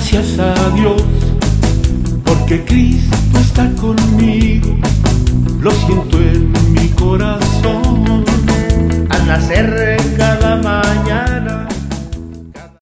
Gracias a Dios, porque Cristo está conmigo, lo siento en mi corazón. Al nacer